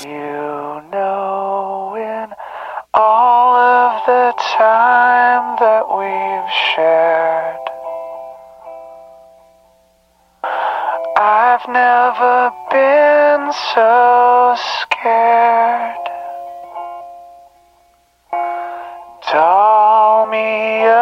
You know, in all of the time that we've shared, I've never been so scared. Doll me up.